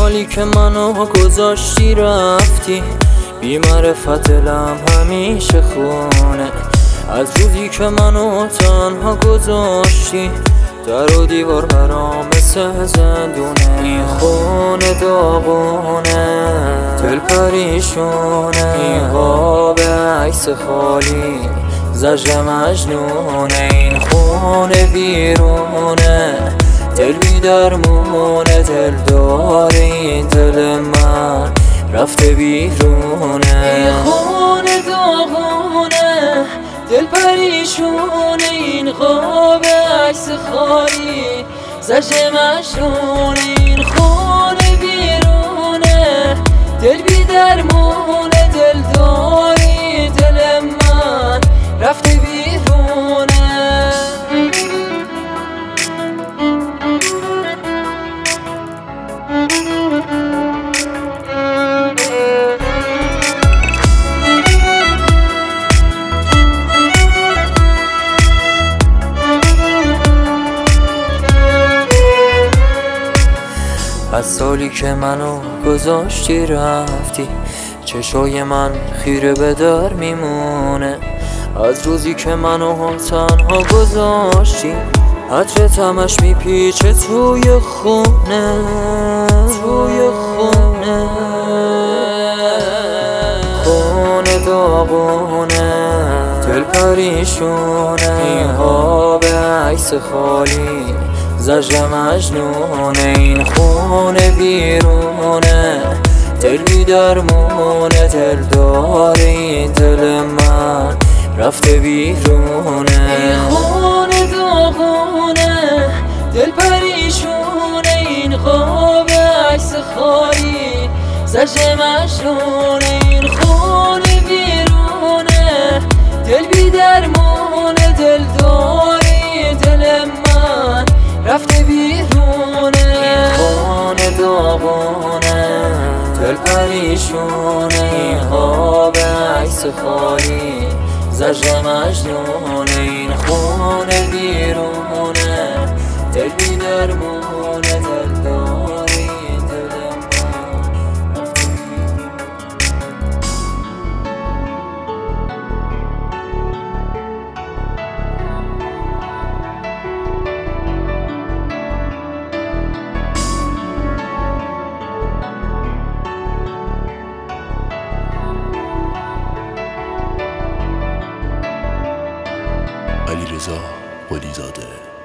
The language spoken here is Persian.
سالی که منو گذاشتی رفتی، بی معرفت دلم همیشه خونه. از روزی که منو تنها گذاشتی، در و دیوار برام مثل زندونه. این خونه داغونه، دل پریشونه، این قاب عکس خالی زجر مجنونه. این خونه ویرونه، دل بی درمونه، دل داره این دل من رفته بیرونه. این خونه داغونه، دل پریشونه، این قاب عکس خالی زجر مجنونه. این خونه بیرونه، دل بی درمونه، دل داری دل من رفته بیرونه. از سالی که منو گذاشتی رفتی، چشای من خیره به در میمونه. از روزی که منو تنها گذاشتی، عطرت همش میپیچه توی خونه، توی خونه. خونه داغونه، دل پریشونه، این قاب عکس خالی زجر مجنونه. این خونه بیرونه، دل بی درمونه، دل داره این دل من رفته بیرونه. این خونه داغونه، دل پریشونه، این قاب عکس خالی زجر مجنونه. این خونه بیرونه، دل بی درمونه، دل داری دل من رفته بیرونه. این خونه داغونه، دل پریشونه، این قاب عکس خالی زجر مجنونه. این خونه بیرونه، دل بی درمونه، دل داری دل من رفته علیرضا قلی زاده.